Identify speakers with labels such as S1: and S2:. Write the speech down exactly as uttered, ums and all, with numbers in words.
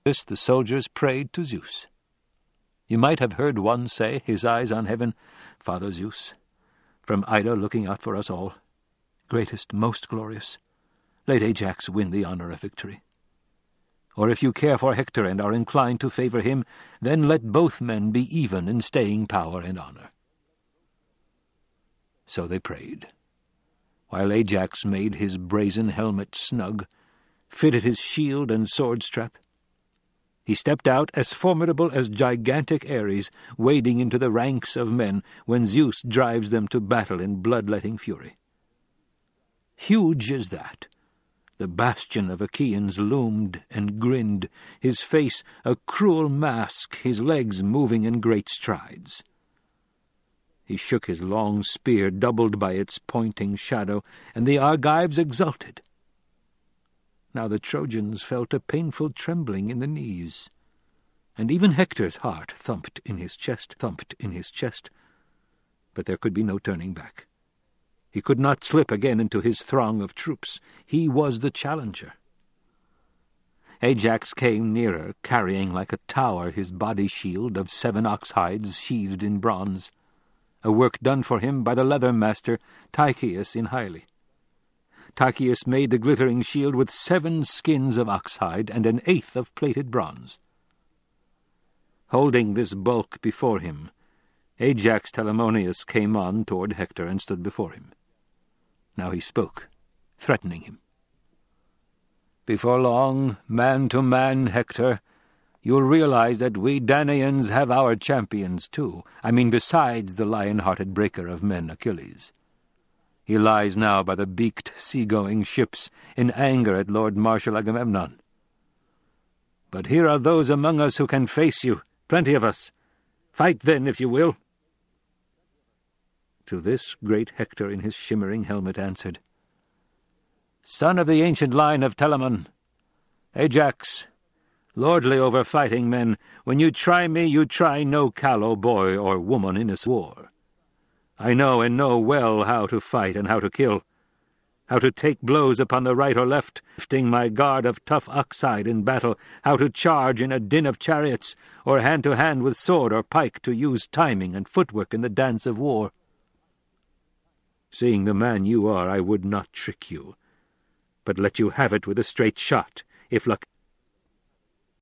S1: This the soldiers prayed to Zeus. You might have heard one say, his eyes on heaven, "Father Zeus, from Ida looking out for us all, greatest, most glorious, let Ajax win the honour of victory. Or if you care for Hector and are inclined to favour him, then let both men be even in staying power and honour." So they prayed, while Ajax made his brazen helmet snug, fitted his shield and sword-strap. He stepped out as formidable as gigantic Ares, wading into the ranks of men when Zeus drives them to battle in bloodletting fury. Huge as that, the bastion of Achaeans loomed and grinned, his face a cruel mask, his legs moving in great strides. He shook his long spear, doubled by its pointing shadow, and the Argives exulted. Now the Trojans felt a painful trembling in the knees, and even Hector's heart thumped in his chest, thumped in his chest. But there could be no turning back. He could not slip again into his throng of troops. He was the challenger. Ajax came nearer, carrying like a tower his body shield of seven ox hides sheathed in bronze, a work done for him by the leather master Tychius in Hyle. Tychius made the glittering shield with seven skins of ox-hide and an eighth of plated bronze. Holding this bulk before him, Ajax Telamonius came on toward Hector and stood before him. Now he spoke, threatening him. "Before long, man to man, Hector, you'll realize that we Danaans have our champions too. I mean besides the lion-hearted breaker of men, Achilles. He lies now by the beaked sea-going ships in anger at Lord Marshal Agamemnon. But here are those among us who can face you, plenty of us. Fight then, if you will." To this great Hector in his shimmering helmet answered, "Son of the ancient line of Telamon, Ajax, lordly over fighting men, when you try me, you try no callow boy or woman in this war. I know and know well how to fight and how to kill, how to take blows upon the right or left, lifting my guard of tough ox-hide in battle, how to charge in a din of chariots, or hand-to-hand with sword or pike to use timing and footwork in the dance of war. Seeing the man you are, I would not trick you, but let you have it with a straight shot, if luck